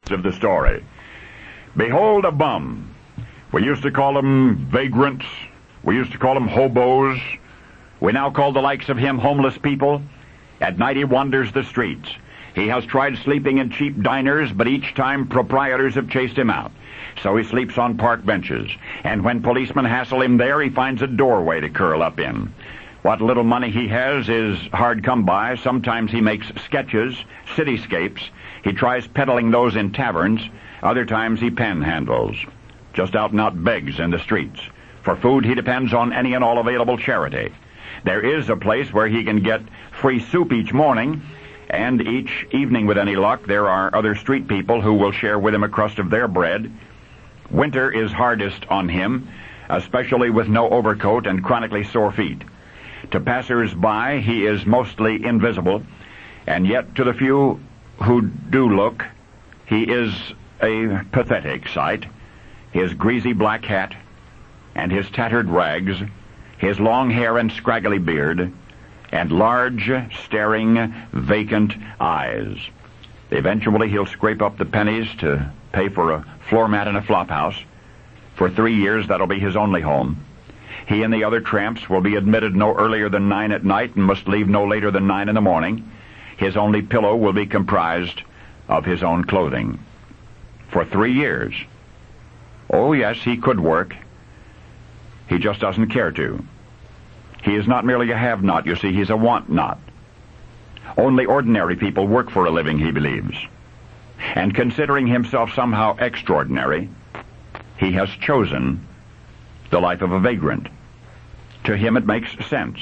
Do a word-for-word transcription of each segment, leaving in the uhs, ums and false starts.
of the story. Behold a bum. We used to call them vagrants. We used to call them hobos. We now call the likes of him homeless people. At night he wanders the streets. He has tried sleeping in cheap diners, but each time proprietors have chased him out. So he sleeps on park benches. And when policemen hassle him there, he finds a doorway to curl up in. What little money he has is hard come by. Sometimes he makes sketches, cityscapes. He tries peddling those in taverns. Other times he panhandles. Just out and out begs in the streets. For food, he depends on any and all available charity. There is a place where he can get free soup each morning, and each evening, with any luck, there are other street people who will share with him a crust of their bread. Winter is hardest on him, especially with no overcoat and chronically sore feet. To passers-by, he is mostly invisible, and yet to the few who do look, he is a pathetic sight. His greasy black hat and his tattered rags, his long hair and scraggly beard, and large, staring, vacant eyes. Eventually he'll scrape up the pennies to pay for a floor mat in a flophouse. For three years, that'll be his only home. He and the other tramps will be admitted no earlier than nine at night and must leave no later than nine in the morning. His only pillow will be comprised of his own clothing. For three years. Oh, yes, he could work. He just doesn't care to. He is not merely a have-not, you see, he's a want-not. Only ordinary people work for a living, he believes. And considering himself somehow extraordinary, he has chosen the life of a vagrant. To him it makes sense.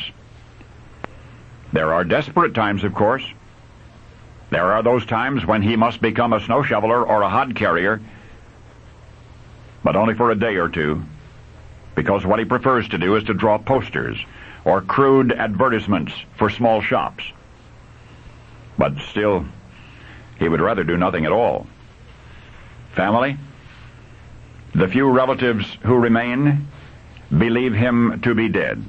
There are desperate times, of course. There are those times when he must become a snow shoveler or a hod carrier, but only for a day or two, because what he prefers to do is to draw posters or crude advertisements for small shops. But still, he would rather do nothing at all. Family? The few relatives who remain believe him to be dead.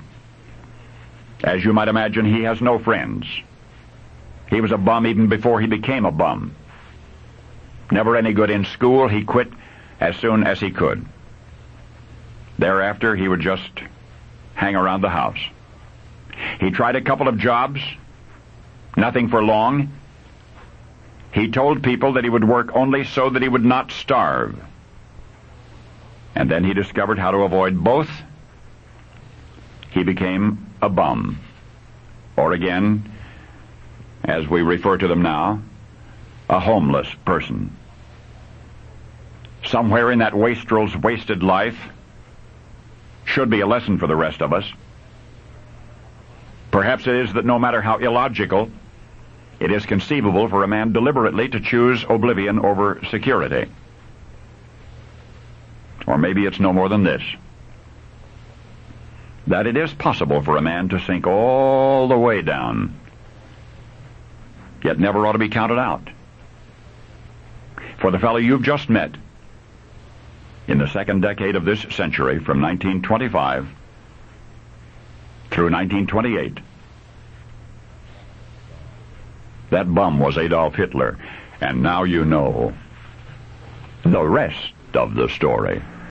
As you might imagine, he has no friends. He was a bum even before he became a bum. Never any good in school, he quit as soon as he could. Thereafter, he would just hang around the house. He tried a couple of jobs, nothing for long. He told people that he would work only so that he would not starve. And then he discovered how to avoid both. He became a bum. Or again, as we refer to them now, a homeless person. Somewhere in that wastrel's wasted life should be a lesson for the rest of us. Perhaps it is that no matter how illogical, it is conceivable for a man deliberately to choose oblivion over security. Or maybe it's no more than this: that it is possible for a man to sink all the way down, yet never ought to be counted out. For the fellow you've just met, in the second decade of this century, from nineteen twenty-five through nineteen twenty-eight, that bum was Adolf Hitler, and now you know the rest of the story.